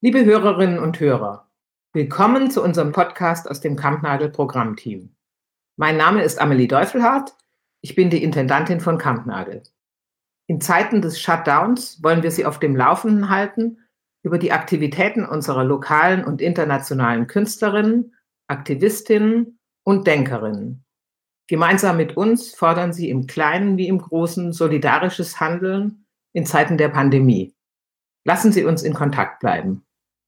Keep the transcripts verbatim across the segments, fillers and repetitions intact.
Liebe Hörerinnen und Hörer, willkommen zu unserem Podcast aus dem Kampnagel-Programmteam. Mein Name ist Amelie Deufelhardt, ich bin die Intendantin von Kampnagel. In Zeiten des Shutdowns wollen wir Sie auf dem Laufenden halten über die Aktivitäten unserer lokalen und internationalen Künstlerinnen, Aktivistinnen und Denkerinnen. Gemeinsam mit uns fordern sie im Kleinen wie im Großen solidarisches Handeln in Zeiten der Pandemie. Lassen Sie uns in Kontakt bleiben.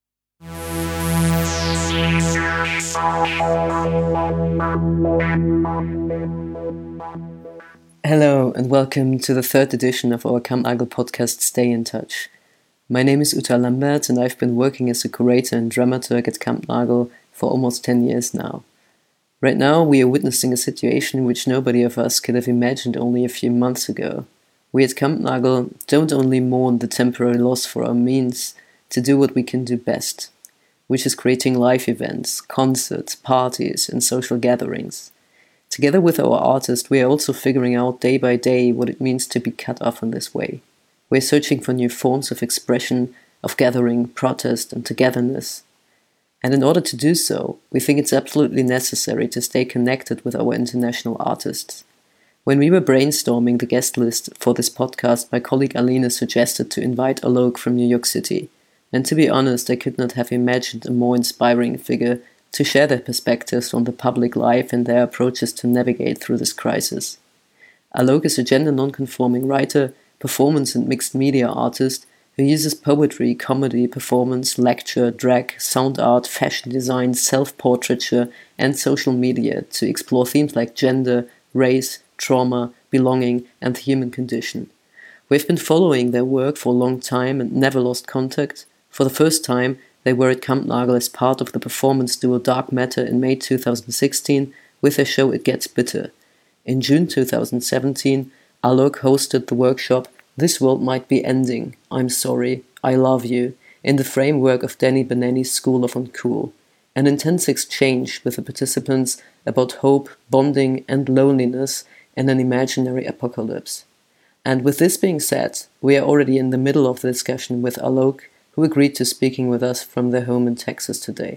Hello and welcome to the third edition of our Kampnagel podcast Stay in Touch. My name is Uta Lambert and I've been working as a curator and dramaturg at Kampnagel for almost ten years now. Right now we are witnessing a situation which nobody of us could have imagined only a few months ago. We at Kampnagel don't only mourn the temporary loss for our means to do what we can do best, which is creating live events, concerts, parties and social gatherings. Together with our artists, we are also figuring out day by day what it means to be cut off in this way. We're searching for new forms of expression, of gathering, protest and togetherness. And in order to do so, we think it's absolutely necessary to stay connected with our international artists. When we were brainstorming the guest list for this podcast, my colleague Aline suggested to invite Alok from New York City. And to be honest, I could not have imagined a more inspiring figure to share their perspectives on the public life and their approaches to navigate through this crisis. Alok is a gender non-conforming writer, performance and mixed media artist who uses poetry, comedy, performance, lecture, drag, sound art, fashion design, self-portraiture and social media to explore themes like gender, race, trauma, belonging and the human condition. We've been following their work for a long time and never lost contact. For the first time, they were at Kampnagel as part of the performance duo Dark Matter in May two thousand sixteen with their show It Gets Bitter. In June two thousand seventeen, Alok hosted the workshop This World Might Be Ending, I'm Sorry, I Love You, in the framework of Danny Benani's School of Uncool. An intense exchange with the participants about hope, bonding and loneliness in an imaginary apocalypse. And with this being said, we are already in the middle of the discussion with Alok, who agreed to speaking with us from their home in Texas today.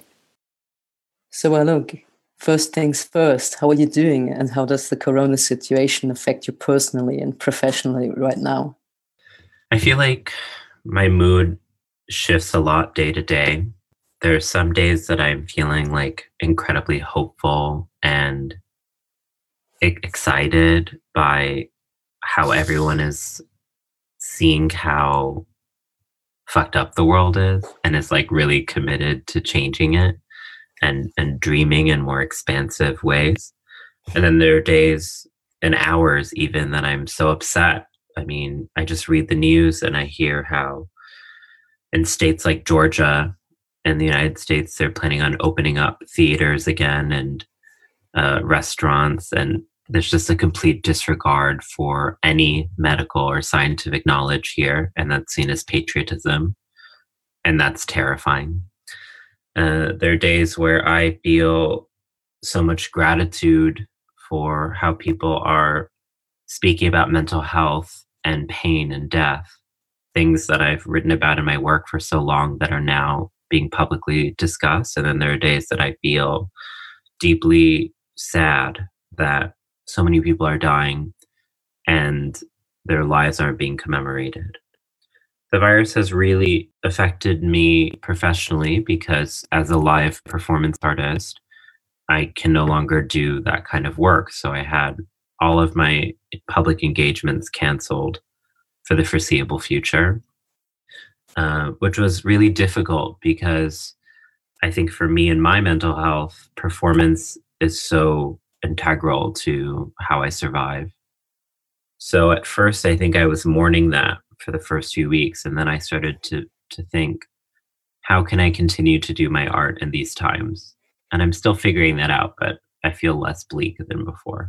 So Alok, first things first, how are you doing and how does the corona situation affect you personally and professionally right now? I feel like my mood shifts a lot day to day. There are some days that I'm feeling like incredibly hopeful and e- excited by how everyone is seeing how fucked up the world is and is like really committed to changing it and and dreaming in more expansive ways. And then there are days and hours even that I'm so upset. I mean, I just read the news and I hear how in states like Georgia in the United States, they're planning on opening up theaters again and uh, restaurants, and there's just a complete disregard for any medical or scientific knowledge here, and that's seen as patriotism, and that's terrifying. Uh, there are days where I feel so much gratitude for how people are speaking about mental health and pain and death, things that I've written about in my work for so long that are now being publicly discussed. And then there are days that I feel deeply sad that so many people are dying and their lives aren't being commemorated. The virus has really affected me professionally because as a live performance artist, I can no longer do that kind of work. So I had all of my public engagements canceled for the foreseeable future, uh, which was really difficult because I think for me and my mental health, performance is so integral to how I survive. So at first, I think I was mourning that for the first few weeks. And then I started to to think, how can I continue to do my art in these times? And I'm still figuring that out, but I feel less bleak than before.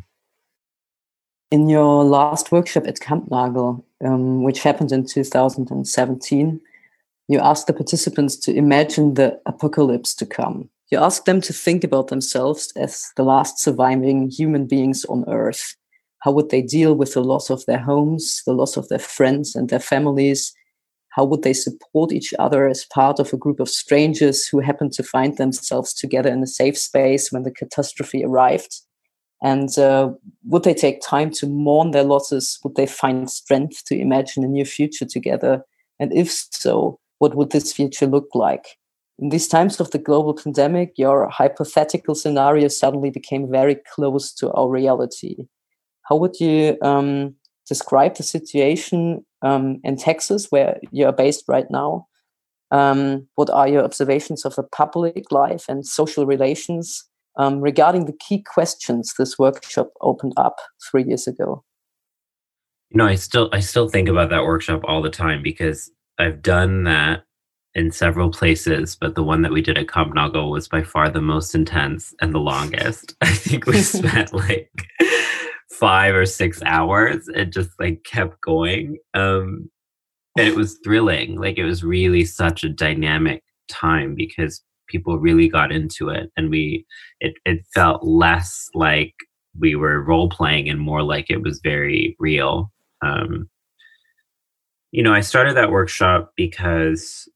In your last workshop at Kampnagel, um, which happened in two thousand seventeen, you asked the participants to imagine the apocalypse to come. You asked them to think about themselves as the last surviving human beings on Earth. How would they deal with the loss of their homes, the loss of their friends and their families? how would they support each other as part of a group of strangers who happened to find themselves together in a safe space when the catastrophe arrived? And uh, would they take time to mourn their losses? Would they find strength to imagine a new future together? And if so, what would this future look like? In these times of the global pandemic, your hypothetical scenario suddenly became very close to our reality. How would you um, describe the situation um, in Texas, where you're based right now? Um, what are your observations of the public life and social relations um, regarding the key questions this workshop opened up three years ago? You know, I still I still think about that workshop all the time because I've done that in several places, but the one that we did at Kampnagel was by far the most intense and the longest. I think we spent like five or six hours. It just like kept going. Um, and it was thrilling. Like it was really such a dynamic time because people really got into it, and we it it felt less like we were role playing and more like it was very real. Um, you know, I started that workshop because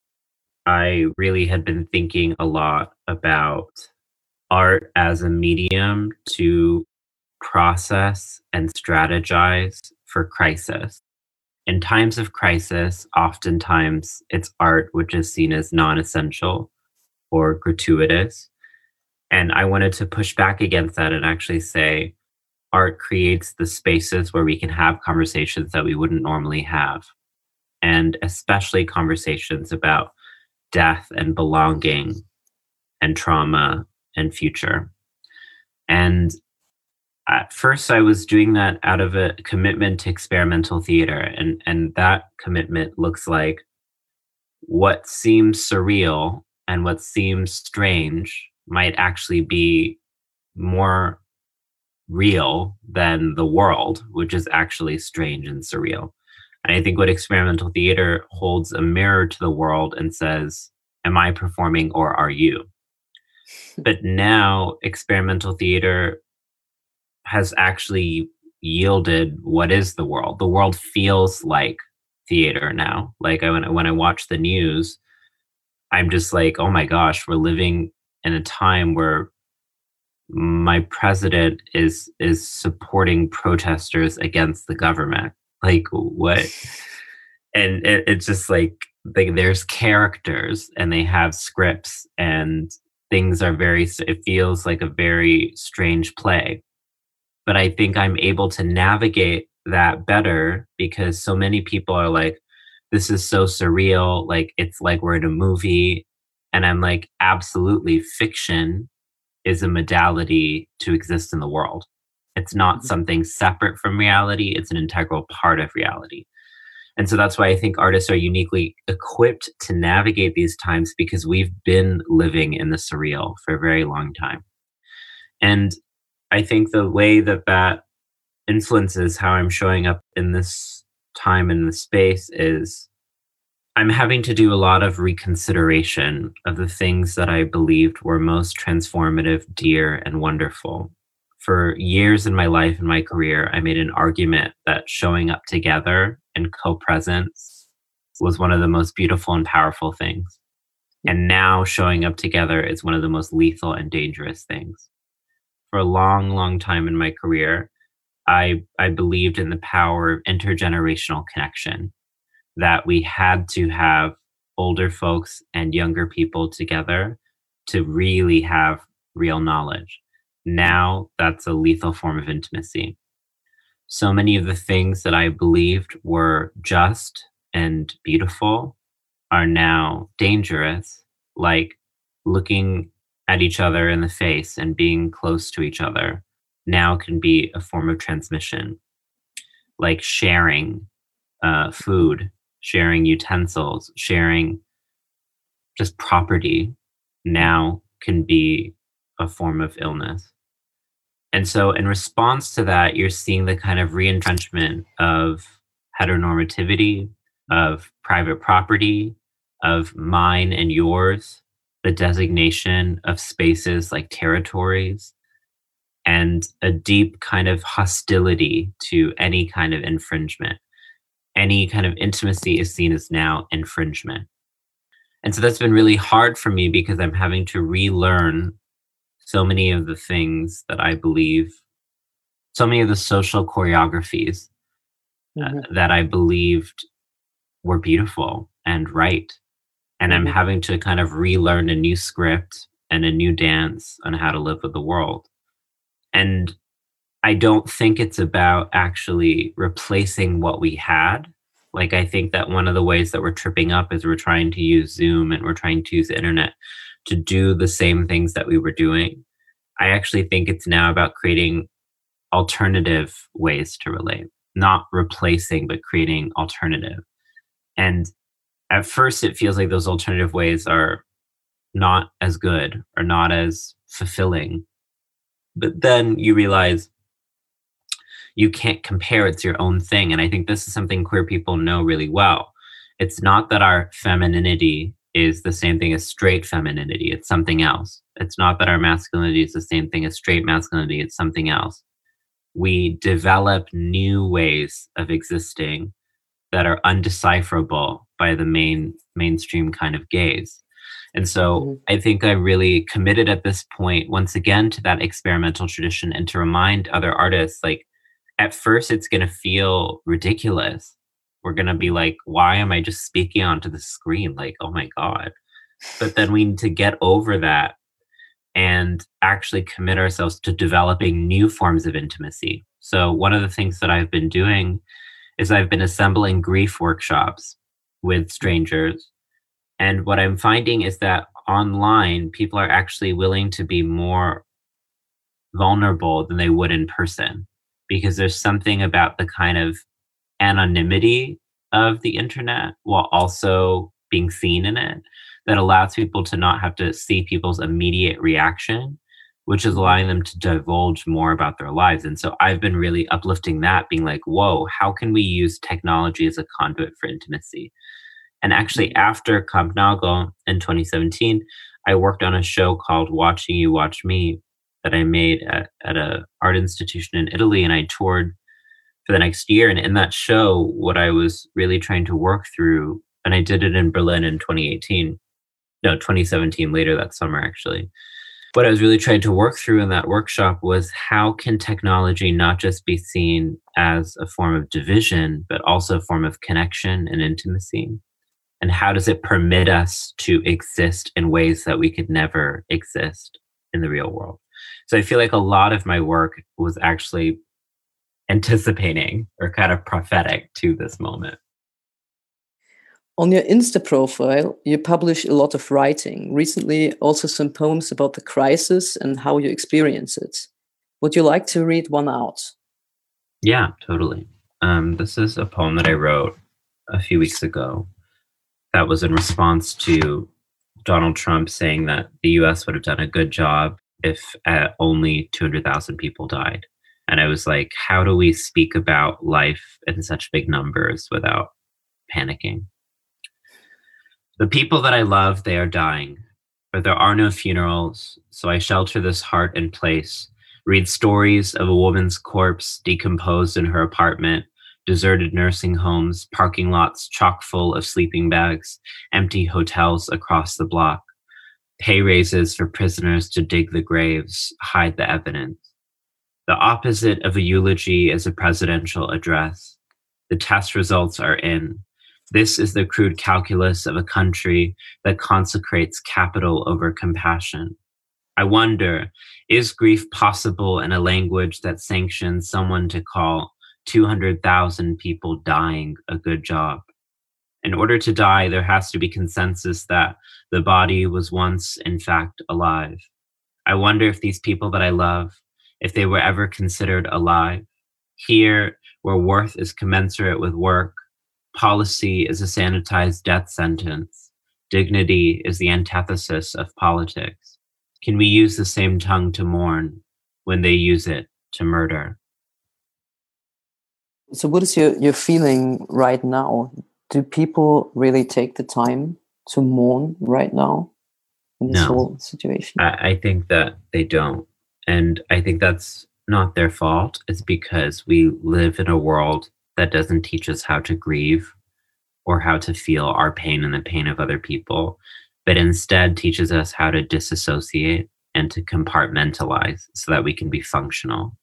I really had been thinking a lot about art as a medium to process and strategize for crisis. In times of crisis, oftentimes it's art which is seen as non-essential or gratuitous. And I wanted to push back against that and actually say art creates the spaces where we can have conversations that we wouldn't normally have. And especially conversations about death and belonging and trauma and future. And at first I was doing that out of a commitment to experimental theater. And, and that commitment looks like what seems surreal and what seems strange might actually be more real than the world, which is actually strange and surreal. And I think what experimental theater holds a mirror to the world and says, am I performing or are you? But now experimental theater has actually yielded what is the world. The world feels like theater now. Like I, when, I, when I watch the news, I'm just like, oh my gosh, we're living in a time where my president is is supporting protesters against the government. Like what? And it, it's just like, like there's characters and they have scripts and things are very, it feels like a very strange play. But I think I'm able to navigate that better because so many people are like, this is so surreal. Like, it's like we're in a movie. And I'm like, absolutely, fiction is a modality to exist in the world. It's not something separate from reality. It's an integral part of reality. And so that's why I think artists are uniquely equipped to navigate these times because we've been living in the surreal for a very long time. And I think the way that that influences how I'm showing up in this time in the space is I'm having to do a lot of reconsideration of the things that I believed were most transformative, dear, and wonderful. For years in my life and my career, I made an argument that showing up together and co-presence was one of the most beautiful and powerful things. And now showing up together is one of the most lethal and dangerous things. For a long, long time in my career, I, I believed in the power of intergenerational connection, that we had to have older folks and younger people together to really have real knowledge. Now that's a lethal form of intimacy. So many of the things that I believed were just and beautiful are now dangerous, like looking at each other in the face and being close to each other now can be a form of transmission, like sharing uh, food, sharing utensils, sharing just property now can be a form of illness. And so in response to that, you're seeing the kind of re-entrenchment of heteronormativity, of private property, of mine and yours, the designation of spaces like territories, and a deep kind of hostility to any kind of infringement. any kind of intimacy is seen as now infringement. And so that's been really hard for me because I'm having to relearn so many of the things that I believe, so many of the social choreographies mm-hmm. uh, that I believed were beautiful and right. And mm-hmm. I'm having to kind of relearn a new script and a new dance on how to live with the world. And I don't think it's about actually replacing what we had. Like, I think that one of the ways that we're tripping up is we're trying to use Zoom and we're trying to use the internet to do the same things that we were doing. I actually think it's now about creating alternative ways to relate, not replacing, but creating alternative. And at first it feels like those alternative ways are not as good or not as fulfilling. But then you realize you can't compare, it's your own thing. And I think this is something queer people know really well. It's not that our femininity is the same thing as straight femininity, it's something else. It's not that our masculinity is the same thing as straight masculinity, it's something else. We develop new ways of existing that are undecipherable by the main mainstream kind of gaze. And so mm-hmm. I think I'm really committed at this point, once again, to that experimental tradition and to remind other artists, like, at first it's going to feel ridiculous. We're going to be like, why am I just speaking onto the screen? Like, oh my God. But then we need to get over that and actually commit ourselves to developing new forms of intimacy. So one of the things that I've been doing is I've been assembling grief workshops with strangers. And what I'm finding is that online, people are actually willing to be more vulnerable than they would in person, because there's something about the kind of anonymity of the internet while also being seen in it that allows people to not have to see people's immediate reaction, which is allowing them to divulge more about their lives. And so I've been really uplifting that, being like, whoa, how can we use technology as a conduit for intimacy? And actually, after Kampnagel in twenty seventeen, I worked on a show called Watching You Watch Me that I made at, at an art institution in Italy, and I toured for the next year. And in that show, what I was really trying to work through, and I did it in Berlin in twenty eighteen, no, twenty seventeen, later that summer, actually. What I was really trying to work through in that workshop was, how can technology not just be seen as a form of division, but also a form of connection and intimacy? And how does it permit us to exist in ways that we could never exist in the real world? So I feel like a lot of my work was actually anticipating or kind of prophetic to this moment. On your Insta profile, you publish a lot of writing. Recently, also some poems about the crisis and how you experience it. Would you like to read one out? Yeah, totally. Um, this is a poem that I wrote a few weeks ago that was in response to Donald Trump saying that the U S would have done a good job if uh, only two hundred thousand people died. And I was like, how do we speak about life in such big numbers without panicking? The people that I love, they are dying, but there are no funerals, so I shelter this heart in place, read stories of a woman's corpse decomposed in her apartment, deserted nursing homes, parking lots chock full of sleeping bags, empty hotels across the block, pay raises for prisoners to dig the graves, hide the evidence. The opposite of a eulogy is a presidential address. The test results are in. This is the crude calculus of a country that consecrates capital over compassion. I wonder, is grief possible in a language that sanctions someone to call two hundred thousand people dying a good job? In order to die, there has to be consensus that the body was once, in fact, alive. I wonder if these people that I love, if they were ever considered alive. Here, where worth is commensurate with work, policy is a sanitized death sentence, dignity is the antithesis of politics. Can we use the same tongue to mourn when they use it to murder? So what is your, your feeling right now? Do people really take the time to mourn right now in this no. whole situation? I, I think that they don't. And I think that's not their fault. It's because we live in a world that doesn't teach us how to grieve or how to feel our pain and the pain of other people, but instead teaches us how to disassociate and to compartmentalize so that we can be functional.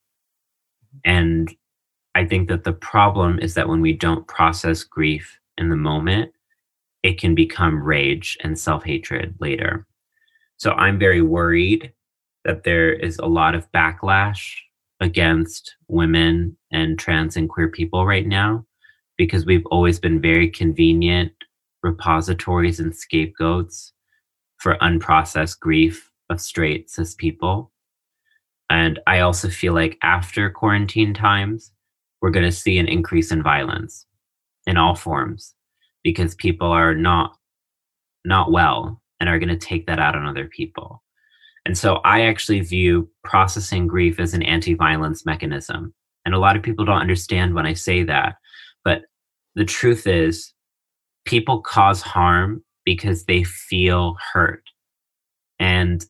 And I think that the problem is that when we don't process grief in the moment, it can become rage and self-hatred later. So I'm very worried that there is a lot of backlash against women and trans and queer people right now, because we've always been very convenient repositories and scapegoats for unprocessed grief of straight cis people. And I also feel like after quarantine times, we're going to see an increase in violence in all forms, because people are not not well and are going to take that out on other people. And so I actually view processing grief as an anti-violence mechanism. And a lot of people don't understand when I say that. But the truth is, people cause harm because they feel hurt. And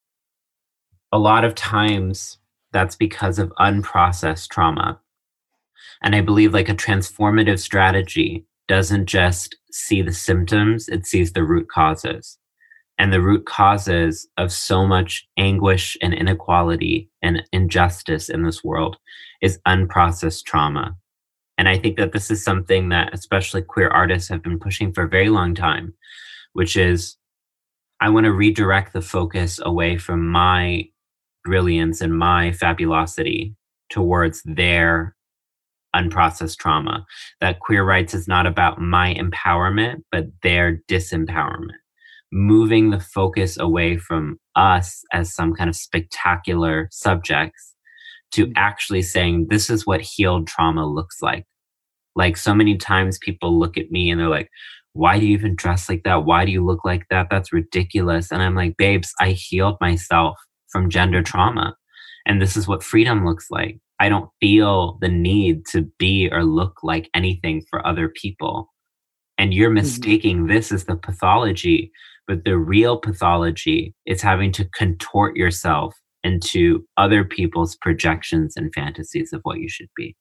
a lot of times that's because of unprocessed trauma. And I believe like a transformative strategy doesn't just see the symptoms, it sees the root causes. And the root causes of so much anguish and inequality and injustice in this world is unprocessed trauma. And I think that this is something that especially queer artists have been pushing for a very long time, which is I want to redirect the focus away from my brilliance and my fabulosity towards their unprocessed trauma. That queer rights is not about my empowerment, but their disempowerment. Moving the focus away from us as some kind of spectacular subjects to actually saying, this is what healed trauma looks like. Like so many times people look at me and they're like, why do you even dress like that? Why do you look like that? That's ridiculous. And I'm like, babes, I healed myself from gender trauma. And this is what freedom looks like. I don't feel the need to be or look like anything for other people. And you're mistaking mm-hmm. this as the pathology, but the real pathology is having to contort yourself into other people's projections and fantasies of what you should be.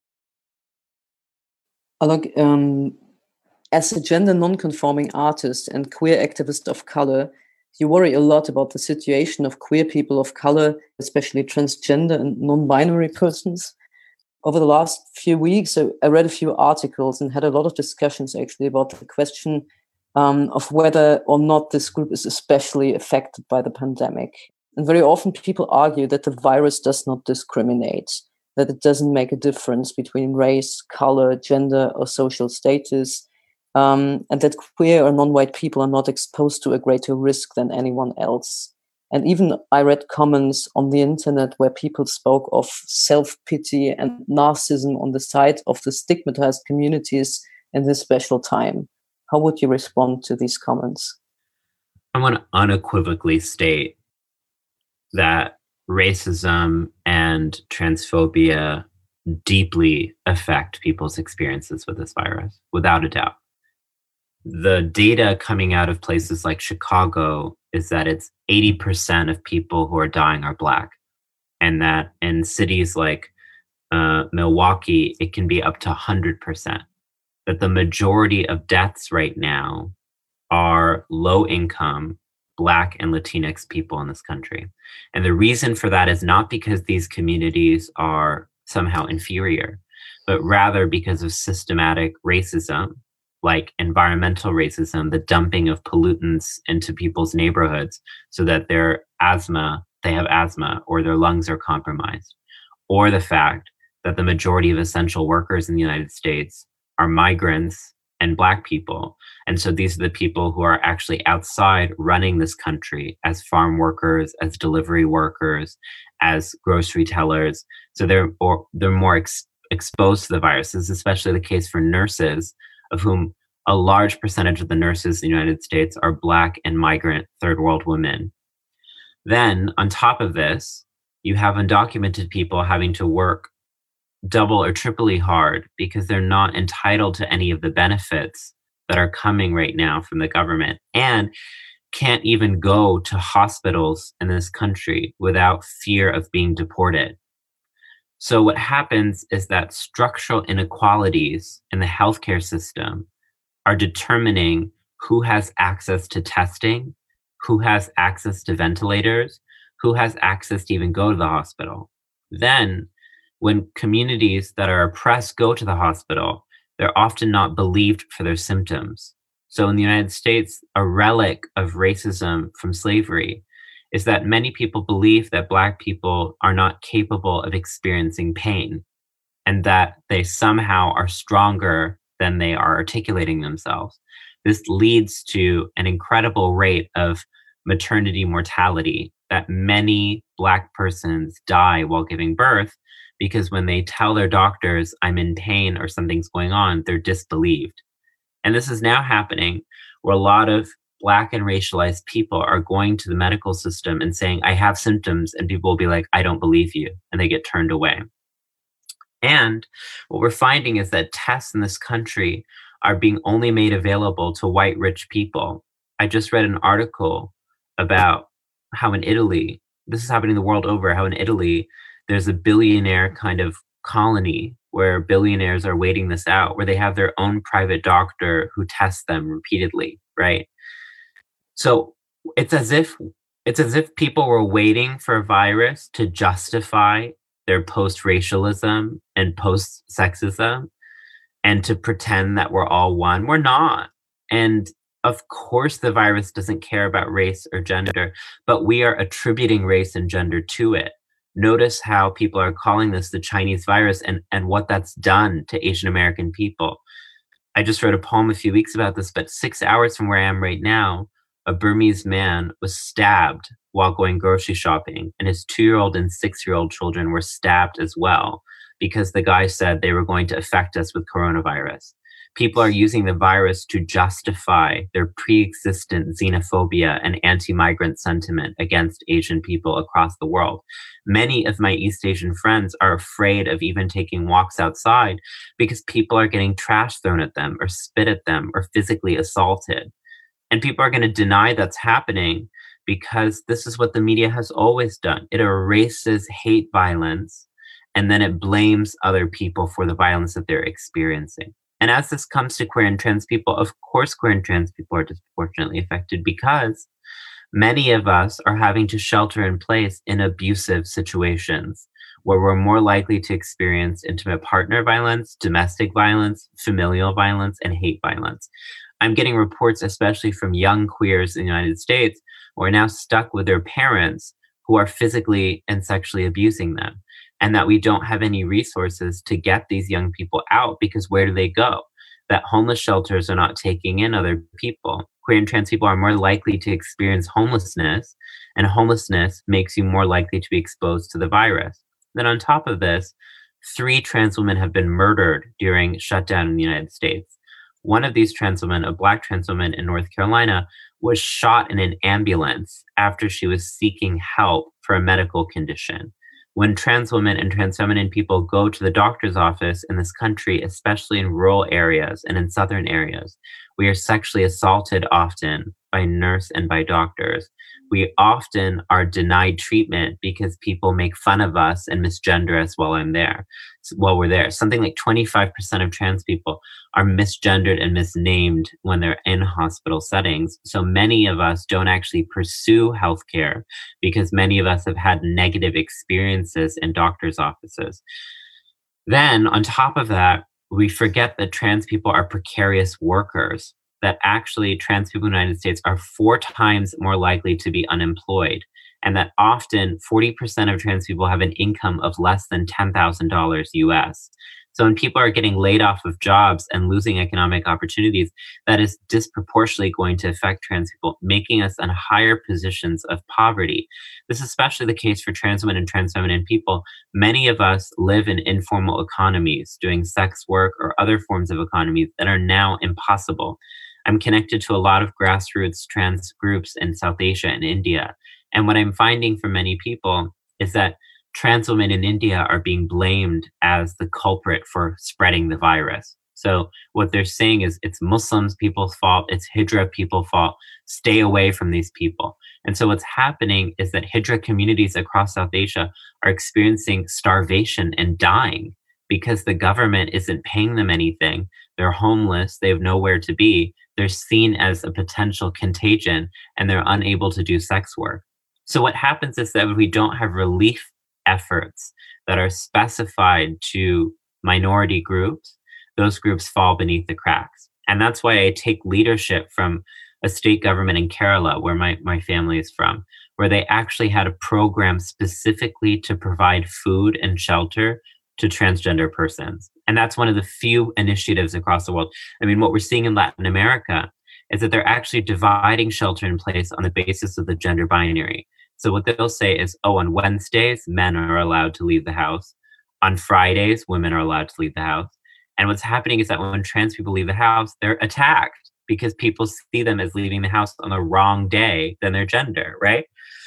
Look, um, as a gender non-conforming artist and queer activist of color, you worry a lot about the situation of queer people of color, especially transgender and non-binary persons. Over the last few weeks, I read a few articles and had a lot of discussions actually about the question um, of whether or not this group is especially affected by the pandemic. And very often people argue that the virus does not discriminate, that it doesn't make a difference between race, color, gender, or social status, um, and that queer or non-white people are not exposed to a greater risk than anyone else. And even I read comments on the internet where people spoke of self-pity and narcissism on the side of the stigmatized communities in this special time. How would you respond to these comments? I want to unequivocally state that racism and transphobia deeply affect people's experiences with this virus, without a doubt. The data coming out of places like Chicago is that it's eighty percent of people who are dying are Black, and that in cities like uh, Milwaukee, it can be up to one hundred percent. That the majority of deaths right now are low-income Black and Latinx people in this country. And the reason for that is not because these communities are somehow inferior, but rather because of systematic racism, like environmental racism, the dumping of pollutants into people's neighborhoods so that their asthma, they have asthma or their lungs are compromised, or the fact that the majority of essential workers in the United States are migrants and Black people. And so these are the people who are actually outside running this country as farm workers, as delivery workers, as grocery tellers. So they're, or, they're more ex- exposed to the virus. This is especially the case for nurses, of whom a large percentage of the nurses in the United States are Black and migrant third world women. Then on top of this, you have undocumented people having to work double or triply hard because they're not entitled to any of the benefits that are coming right now from the government, and can't even go to hospitals in this country without fear of being deported. So what happens is that structural inequalities in the healthcare system are determining who has access to testing, who has access to ventilators, who has access to even go to the hospital. Then, when communities that are oppressed go to the hospital, they're often not believed for their symptoms. So in the United States, a relic of racism from slavery is that many people believe that Black people are not capable of experiencing pain and that they somehow are stronger than they are articulating themselves. This leads to an incredible rate of maternity mortality, that many Black persons die while giving birth because when they tell their doctors, I'm in pain or something's going on, they're disbelieved. And this is now happening where a lot of Black and racialized people are going to the medical system and saying, I have symptoms, and people will be like, I don't believe you, and they get turned away. And what we're finding is that tests in this country are being only made available to white rich people. I just read an article about how in Italy, this is happening the world over, how in Italy, there's a billionaire kind of colony where billionaires are waiting this out, where they have their own private doctor who tests them repeatedly, right? So it's as if it's as if people were waiting for a virus to justify their post-racialism and post-sexism and to pretend that we're all one. We're not. And of course, the virus doesn't care about race or gender, but we are attributing race and gender to it. Notice how people are calling this the Chinese virus and, and what that's done to Asian American people. I just wrote a poem a few weeks about this, but six hours from where I am right now, a Burmese man was stabbed while going grocery shopping, and his two-year-old and six-year-old children were stabbed as well because the guy said they were going to affect us with coronavirus. People are using the virus to justify their pre-existent xenophobia and anti-migrant sentiment against Asian people across the world. Many of my East Asian friends are afraid of even taking walks outside because people are getting trash thrown at them or spit at them or physically assaulted. And people are going to deny that's happening because this is what the media has always done. It erases hate violence and then it blames other people for the violence that they're experiencing. And as this comes to queer and trans people, of course, queer and trans people are disproportionately affected because many of us are having to shelter in place in abusive situations where we're more likely to experience intimate partner violence, domestic violence, familial violence, and hate violence. I'm getting reports, especially from young queers in the United States, who are now stuck with their parents who are physically and sexually abusing them, and that we don't have any resources to get these young people out because where do they go? That homeless shelters are not taking in other people. Queer and trans people are more likely to experience homelessness, and homelessness makes you more likely to be exposed to the virus. Then on top of this, three trans women have been murdered during shutdown in the United States. One of these trans women, a Black trans woman in North Carolina, was shot in an ambulance after she was seeking help for a medical condition. When trans women and trans feminine people go to the doctor's office in this country, especially in rural areas and in southern areas, we are sexually assaulted often by nurse and by doctors. We often are denied treatment because people make fun of us and misgender us while I'm there, while we're there. Something like twenty-five percent of trans people are misgendered and misnamed when they're in hospital settings. So many of us don't actually pursue healthcare because many of us have had negative experiences in doctors' offices. Then on top of that, we forget that trans people are precarious workers, that actually trans people in the United States are four times more likely to be unemployed, and that often forty percent of trans people have an income of less than ten thousand dollars U S. So when people are getting laid off of jobs and losing economic opportunities, that is disproportionately going to affect trans people, making us in higher positions of poverty. This is especially the case for trans women and trans feminine people. Many of us live in informal economies, doing sex work or other forms of economies that are now impossible. I'm connected to a lot of grassroots trans groups in South Asia and India. And what I'm finding from many people is that trans women in India are being blamed as the culprit for spreading the virus. So what they're saying is it's Muslims people's fault, it's Hijra people's fault, stay away from these people. And so what's happening is that Hijra communities across South Asia are experiencing starvation and dying because the government isn't paying them anything. They're homeless, they have nowhere to be, they're seen as a potential contagion, and they're unable to do sex work. So what happens is that if we don't have relief efforts that are specified to minority groups, those groups fall beneath the cracks. And that's why I take leadership from a state government in Kerala, where my, my family is from, where they actually had a program specifically to provide food and shelter to transgender persons. And that's one of the few initiatives across the world. I mean, what we're seeing in Latin America is that they're actually dividing shelter in place on the basis of the gender binary. So what they'll say is, oh, on Wednesdays, men are allowed to leave the house. On Fridays, women are allowed to leave the house. And what's happening is that when trans people leave the house, they're attacked because people see them as leaving the house on the wrong day than their gender, right?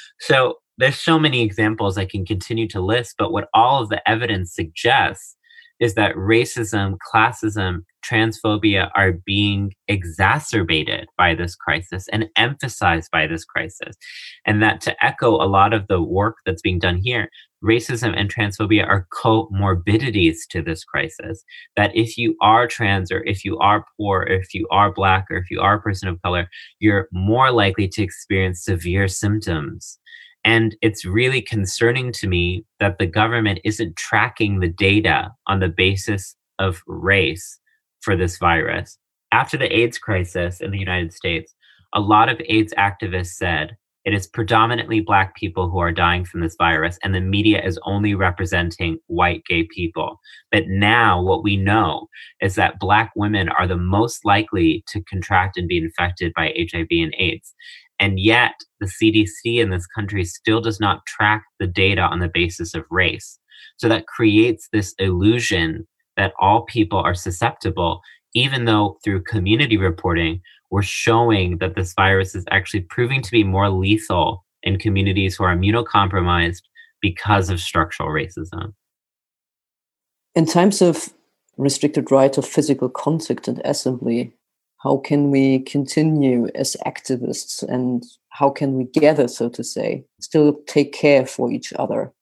So there's so many examples I can continue to list, but what all of the evidence suggests is that racism, classism, transphobia are being exacerbated by this crisis and emphasized by this crisis. And that, to echo a lot of the work that's being done here, racism and transphobia are comorbidities to this crisis. That if you are trans, or if you are poor, or if you are Black, or if you are a person of color, you're more likely to experience severe symptoms. And it's really concerning to me that the government isn't tracking the data on the basis of race for this virus. After the AIDS crisis in the United States, a lot of AIDS activists said it is predominantly Black people who are dying from this virus, and the media is only representing white gay people. But now what we know is that Black women are the most likely to contract and be infected by H I V and AIDS. And yet the C D C in this country still does not track the data on the basis of race. So that creates this illusion that all people are susceptible, even though through community reporting, we're showing that this virus is actually proving to be more lethal in communities who are immunocompromised because of structural racism. In times of restricted right of physical contact and assembly, how can we continue as activists, and how can we gather, so to say, still take care for each other?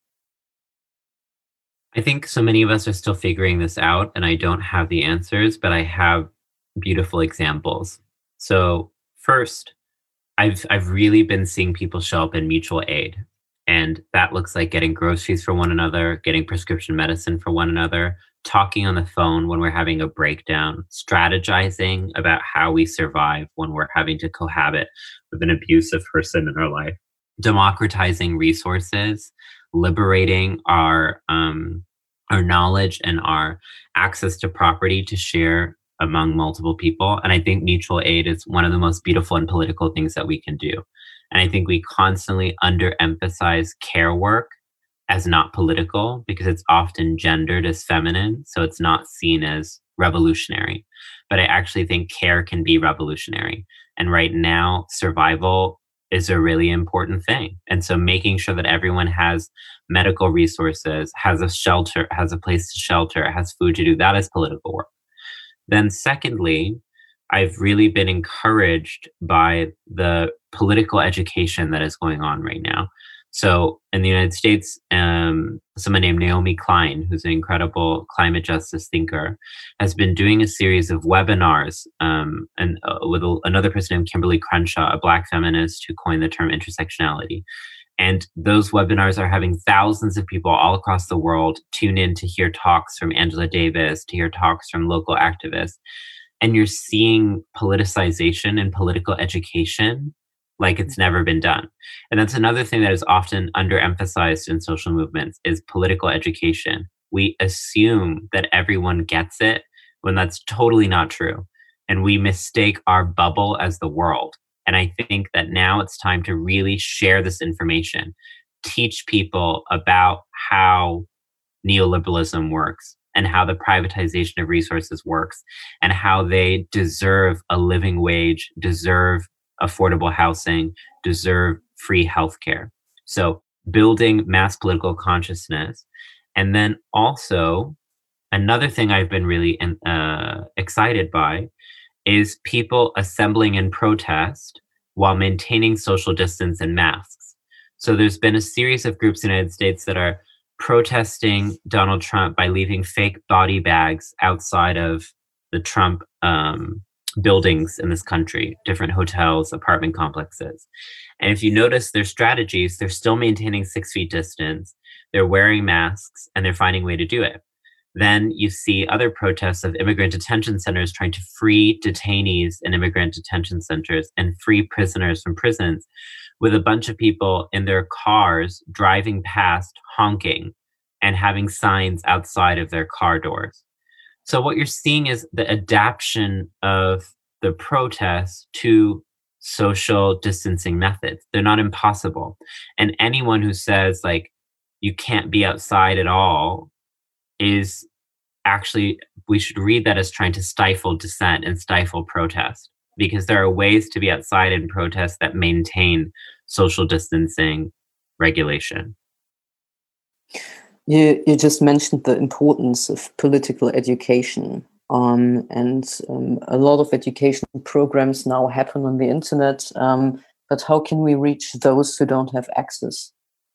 I think so many of us are still figuring this out, and I don't have the answers, but I have beautiful examples. So first, I've I've really been seeing people show up in mutual aid. And that looks like getting groceries for one another, getting prescription medicine for one another, talking on the phone when we're having a breakdown, strategizing about how we survive when we're having to cohabit with an abusive person in our life, democratizing resources, liberating our um, our knowledge and our access to property to share among multiple people. And I think mutual aid is one of the most beautiful and political things that we can do. And I think we constantly underemphasize care work as not political because it's often gendered as feminine, so it's not seen as revolutionary. But I actually think care can be revolutionary. And right now, survival is a really important thing. And so making sure that everyone has medical resources, has a shelter, has a place to shelter, has food to do, that is political work. Then secondly, I've really been encouraged by the political education that is going on right now. So in the United States, um, someone named Naomi Klein, who's an incredible climate justice thinker, has been doing a series of webinars um, and uh, with a, another person named Kimberly Crenshaw, a Black feminist who coined the term intersectionality. And those webinars are having thousands of people all across the world tune in to hear talks from Angela Davis, to hear talks from local activists. And you're seeing politicization and political education like it's never been done. And that's another thing that is often underemphasized in social movements is political education. We assume that everyone gets it when that's totally not true. And we mistake our bubble as the world. And I think that now it's time to really share this information, teach people about how neoliberalism works and how the privatization of resources works and how they deserve a living wage, deserve affordable housing, deserve free healthcare. So building mass political consciousness, and then also another thing I've been really uh, excited by is people assembling in protest while maintaining social distance and masks. So there's been a series of groups in the United States that are protesting Donald Trump by leaving fake body bags outside of the Trump um, buildings in this country, different hotels, apartment complexes. And if you notice their strategies, they're still maintaining six feet distance, they're wearing masks, and they're finding a way to do it. Then you see other protests of immigrant detention centers trying to free detainees in immigrant detention centers and free prisoners from prisons, with a bunch of people in their cars driving past, honking, and having signs outside of their car doors. So what you're seeing is the adaptation of the protests to social distancing methods. They're not impossible. And anyone who says, like, you can't be outside at all is actually, we should read that as trying to stifle dissent and stifle protest, because there are ways to be outside and protest that maintain social distancing regulation. You, you just mentioned the importance of political education. Um, and um, a lot of education programs now happen on the internet. Um, but how can we reach those who don't have access?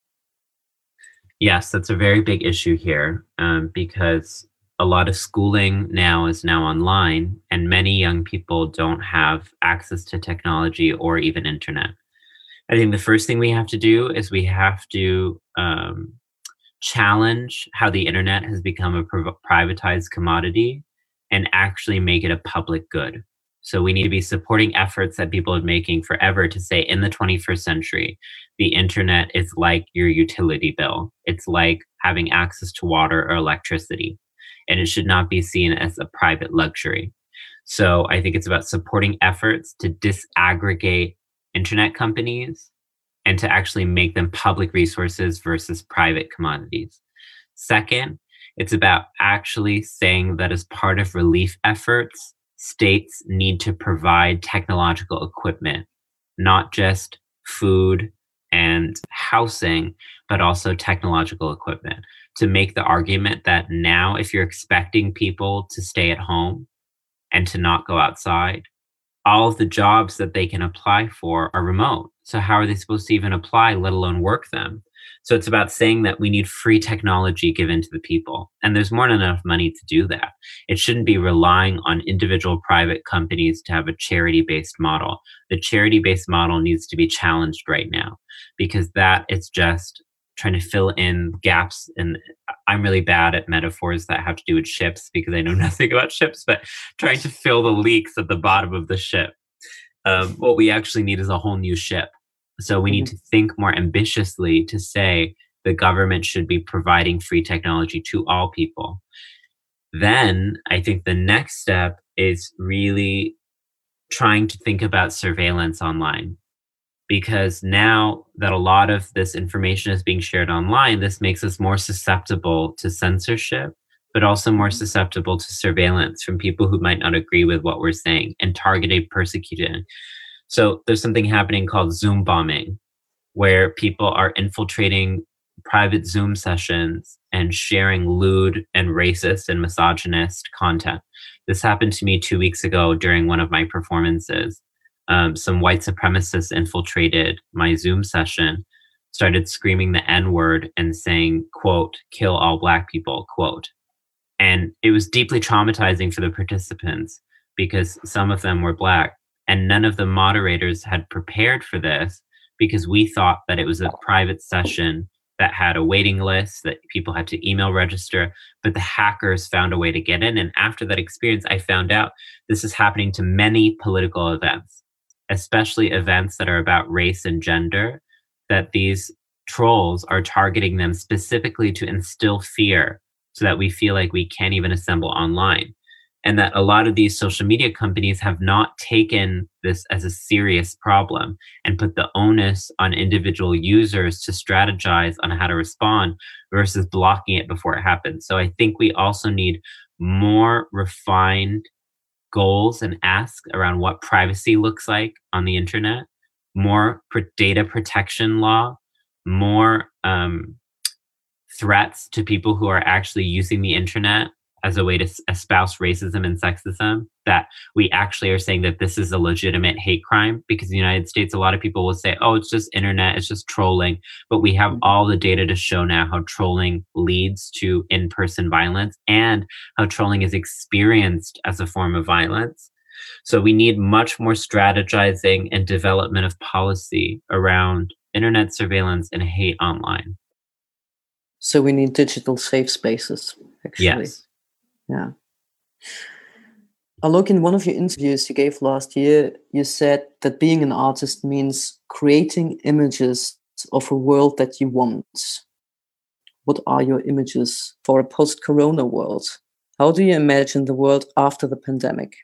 Yes, that's a very big issue here, um, because a lot of schooling now is now online, and many young people don't have access to technology or even internet. I think the first thing we have to do is we have to um, challenge how the internet has become a priv- privatized commodity and actually make it a public good. So we need to be supporting efforts that people are making forever to say, in the twenty-first century, the internet is like your utility bill. It's like having access to water or electricity, and it should not be seen as a private luxury. So I think it's about supporting efforts to disaggregate internet companies and to actually make them public resources versus private commodities. Second, it's about actually saying that as part of relief efforts, states need to provide technological equipment, not just food and housing, but also technological equipment, to make the argument that now if you're expecting people to stay at home and to not go outside, all of the jobs that they can apply for are remote. So how are they supposed to even apply, let alone work them? So it's about saying that we need free technology given to the people. And there's more than enough money to do that. It shouldn't be relying on individual private companies to have a charity-based model. The charity-based model needs to be challenged right now, because that is just trying to fill in gaps. And I'm really bad at metaphors that have to do with ships because I know nothing about ships, but trying to fill the leaks at the bottom of the ship. Um, what we actually need is a whole new ship. So we need to think more ambitiously to say the government should be providing free technology to all people. Then I think the next step is really trying to think about surveillance online. Because now that a lot of this information is being shared online, this makes us more susceptible to censorship, but also more susceptible to surveillance from people who might not agree with what we're saying and targeted persecuted. So there's something happening called Zoom bombing, where people are infiltrating private Zoom sessions and sharing lewd and racist and misogynist content. This happened to me two weeks ago during one of my performances. Um, some white supremacists infiltrated my Zoom session, started screaming the N-word and saying, quote, "kill all Black people," quote. And it was deeply traumatizing for the participants because some of them were Black, and none of the moderators had prepared for this because we thought that it was a private session that had a waiting list, that people had to email register, but the hackers found a way to get in. And after that experience, I found out this is happening to many political events, especially events that are about race and gender, that these trolls are targeting them specifically to instill fear so that we feel like we can't even assemble online. And that a lot of these social media companies have not taken this as a serious problem and put the onus on individual users to strategize on how to respond versus blocking it before it happens. So I think we also need more refined goals and asks around what privacy looks like on the internet, more data protection law, more um, threats to people who are actually using the internet as a way to espouse racism and sexism, that we actually are saying that this is a legitimate hate crime. Because in the United States, a lot of people will say, oh, it's just internet, it's just trolling. But we have all the data to show now how trolling leads to in-person violence and how trolling is experienced as a form of violence. So we need much more strategizing and development of policy around internet surveillance and hate online. So we need digital safe spaces, actually. Yes. Yeah. Alok, in one of your interviews you gave last year, you said that being an artist means creating images of a world that you want. What are your images for a post-corona world? How do you imagine the world after the pandemic?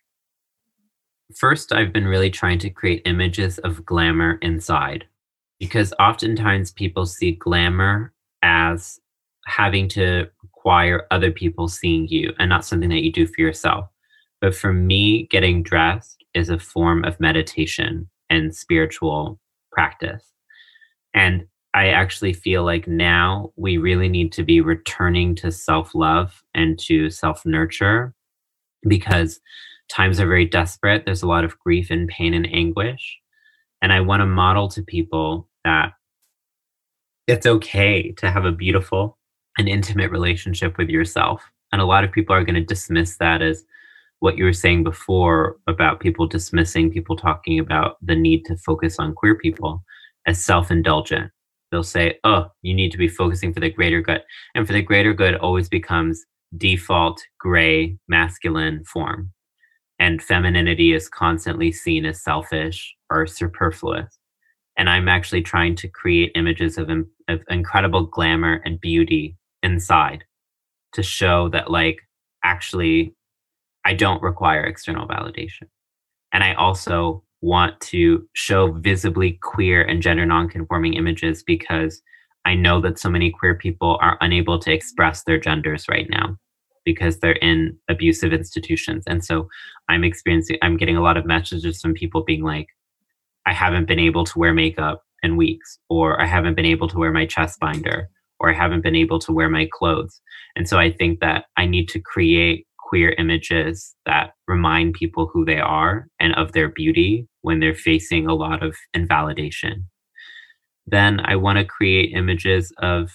First, I've been really trying to create images of glamour inside, because oftentimes people see glamour as having to require other people seeing you and not something that you do for yourself. But for me, getting dressed is a form of meditation and spiritual practice. And I actually feel like now we really need to be returning to self-love and to self-nurture, because times are very desperate. There's a lot of grief and pain and anguish. And I want to model to people that it's okay to have a beautiful and intimate relationship with yourself. And a lot of people are going to dismiss that as what you were saying before about people dismissing, people talking about the need to focus on queer people as self-indulgent. They'll say, oh, you need to be focusing for the greater good. And for the greater good always becomes default, gray, masculine form. And femininity is constantly seen as selfish or superfluous. And I'm actually trying to create images of, of incredible glamour and beauty inside to show that, like, actually, I don't require external validation. And I also want to show visibly queer and gender nonconforming images, because I know that so many queer people are unable to express their genders right now because they're in abusive institutions. And so I'm experiencing, I'm getting a lot of messages from people being like, I haven't been able to wear makeup in weeks, or I haven't been able to wear my chest binder, or I haven't been able to wear my clothes. And so I think that I need to create queer images that remind people who they are and of their beauty when they're facing a lot of invalidation. Then I want to create images of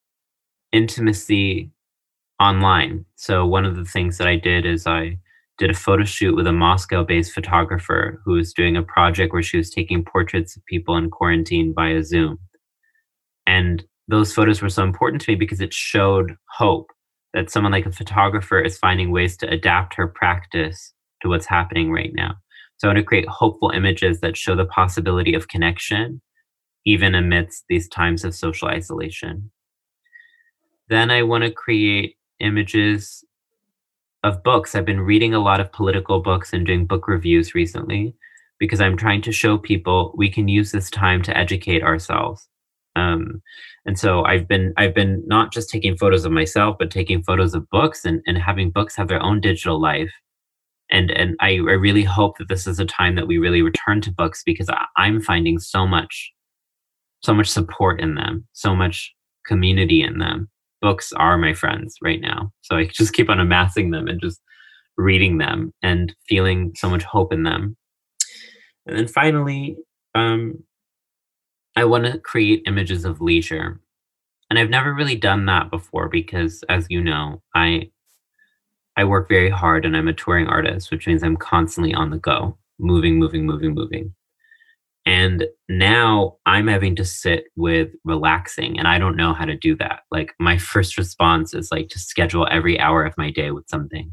intimacy online. So one of the things that I did is I did a photo shoot with a Moscow-based photographer who was doing a project where she was taking portraits of people in quarantine via Zoom. And those photos were so important to me because it showed hope that someone like a photographer is finding ways to adapt her practice to what's happening right now. So I want to create hopeful images that show the possibility of connection, even amidst these times of social isolation. Then I want to create images of books. I've been reading a lot of political books and doing book reviews recently because I'm trying to show people we can use this time to educate ourselves. Um, and so I've been I've been not just taking photos of myself, but taking photos of books and, and having books have their own digital life. And and I, I really hope that this is a time that we really return to books, because I, I'm finding so much, so much support in them, so much community in them. Books are my friends right now. So I just keep on amassing them and just reading them and feeling so much hope in them. And then finally, um, I want to create images of leisure. And I've never really done that before because, as you know, I I work very hard and I'm a touring artist, which means I'm constantly on the go, moving, moving, moving, moving. And now I'm having to sit with relaxing, and I don't know how to do that. Like, my first response is like to schedule every hour of my day with something.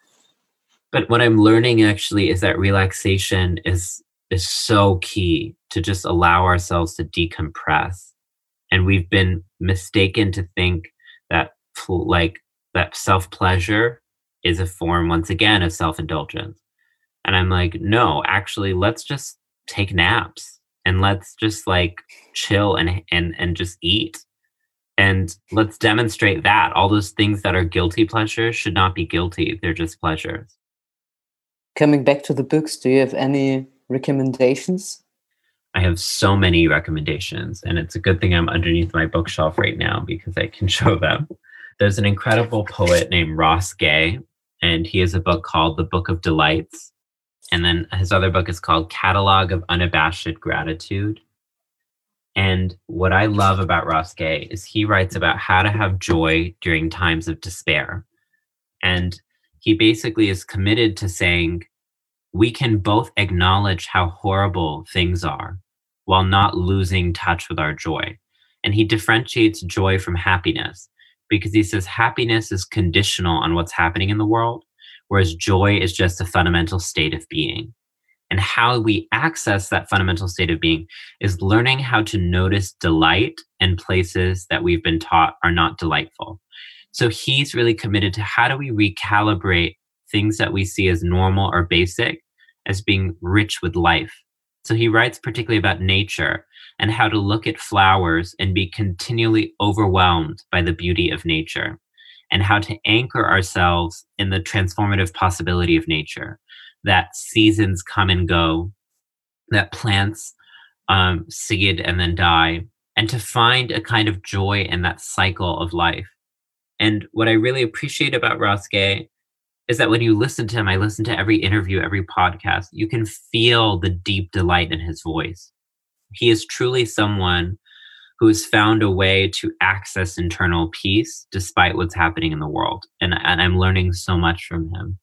But what I'm learning actually is that relaxation is is so key to just allow ourselves to decompress. And we've been mistaken to think that like that self-pleasure is a form, once again, of self-indulgence. And I'm like, no, actually, let's just take naps and let's just like chill and and and just eat. And let's demonstrate that all those things that are guilty pleasures should not be guilty. They're just pleasures. Coming back to the books, do you have any recommendations? I have so many recommendations, and it's a good thing I'm underneath my bookshelf right now because I can show them. There's an incredible poet named Ross Gay, and he has a book called The Book of Delights. And then his other book is called Catalog of Unabashed Gratitude. And what I love about Ross Gay is he writes about how to have joy during times of despair. And he basically is committed to saying we can both acknowledge how horrible things are while not losing touch with our joy. And he differentiates joy from happiness because he says happiness is conditional on what's happening in the world, whereas joy is just a fundamental state of being. And how we access that fundamental state of being is learning how to notice delight in places that we've been taught are not delightful. So he's really committed to how do we recalibrate things that we see as normal or basic as being rich with life. So he writes particularly about nature and how to look at flowers and be continually overwhelmed by the beauty of nature, and how to anchor ourselves in the transformative possibility of nature, that seasons come and go, that plants um, seed and then die, and to find a kind of joy in that cycle of life. And what I really appreciate about Ross Gay is that when you listen to him, I listen to every interview, every podcast, you can feel the deep delight in his voice. He is truly someone who has found a way to access internal peace despite what's happening in the world. And, and I'm learning so much from him.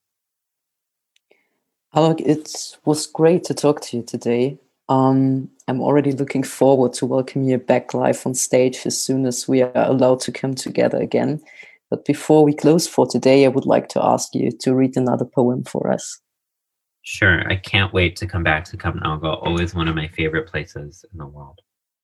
Alok, it was great to talk to you today. Um, I'm already looking forward to welcome you back live on stage as soon as we are allowed to come together again. But before we close for today, I would like to ask you to read another poem for us. Sure. I can't wait to come back to Kampnagel, always one of my favorite places in the world.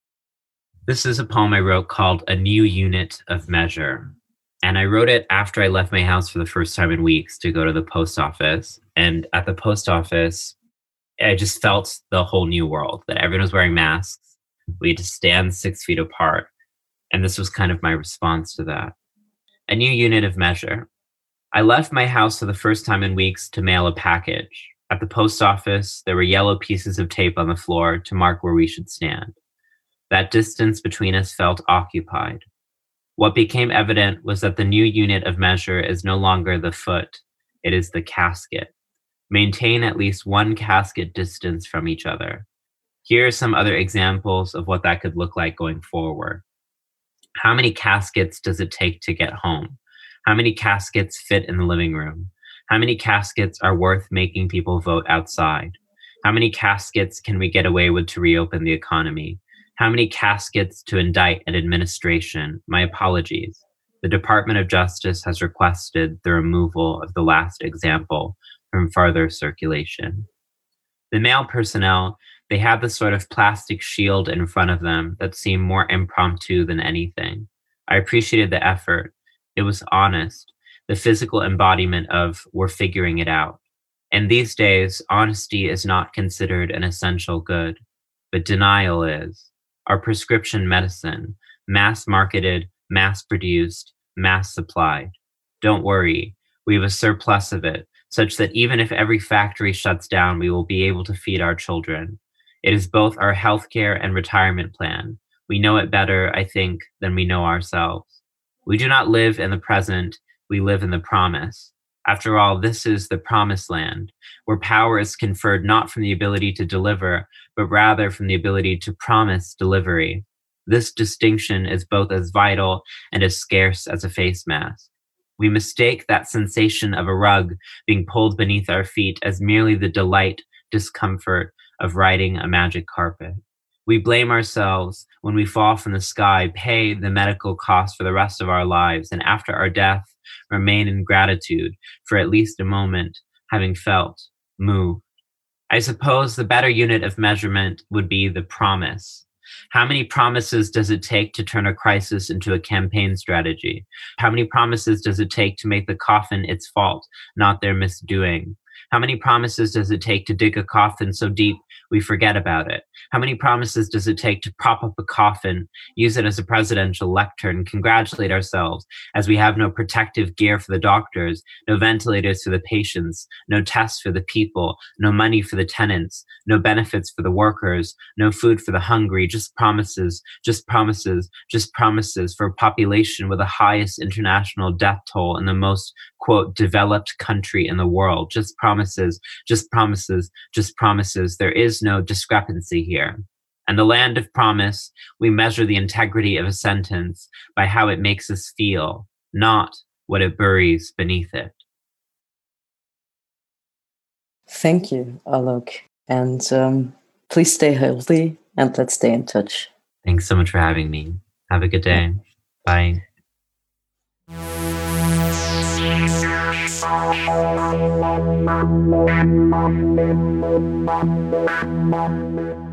This is a poem I wrote called A New Unit of Measure. And I wrote it after I left my house for the first time in weeks to go to the post office. And at the post office, I just felt the whole new world, that everyone was wearing masks. We had to stand six feet apart. And this was kind of my response to that. A new unit of measure. I left my house for the first time in weeks to mail a package. At the post office, there were yellow pieces of tape on the floor to mark where we should stand. That distance between us felt occupied. What became evident was that the new unit of measure is no longer the foot, it is the casket. Maintain at least one casket distance from each other. Here are some other examples of what that could look like going forward. How many caskets does it take to get home? How many caskets fit in the living room? How many caskets are worth making people vote outside? How many caskets can we get away with to reopen the economy? How many caskets to indict an administration? My apologies. The Department of Justice has requested the removal of the last example from further circulation. The male personnel, they have this sort of plastic shield in front of them that seemed more impromptu than anything. I appreciated the effort. It was honest, the physical embodiment of we're figuring it out. And these days, honesty is not considered an essential good, but denial is. Our prescription medicine, mass marketed, mass produced, mass supplied. Don't worry, we have a surplus of it, such that even if every factory shuts down, we will be able to feed our children. It is both our healthcare and retirement plan. We know it better, I think, than we know ourselves. We do not live in the present, we live in the promise. After all, this is the promised land, where power is conferred not from the ability to deliver, but rather from the ability to promise delivery. This distinction is both as vital and as scarce as a face mask. We mistake that sensation of a rug being pulled beneath our feet as merely the delight, discomfort of riding a magic carpet. We blame ourselves when we fall from the sky, pay the medical cost for the rest of our lives, and after our death, remain in gratitude for at least a moment, having felt, moved. I suppose the better unit of measurement would be the promise. How many promises does it take to turn a crisis into a campaign strategy? How many promises does it take to make the coffin its fault, not their misdoing? How many promises does it take to dig a coffin so deep we forget about it? How many promises does it take to prop up a coffin, use it as a presidential lectern, congratulate ourselves as we have no protective gear for the doctors, no ventilators for the patients, no tests for the people, no money for the tenants, no benefits for the workers, no food for the hungry, just promises, just promises, just promises for a population with the highest international death toll in the most, quote, developed country in the world. Just promises, just promises, just promises. There is no discrepancy here. And the land of promise, we measure the integrity of a sentence by how it makes us feel, not what it buries beneath it. Thank you, Alok. And um, please stay healthy and let's stay in touch. Thanks so much for having me. Have a good day. Bye. Thank you.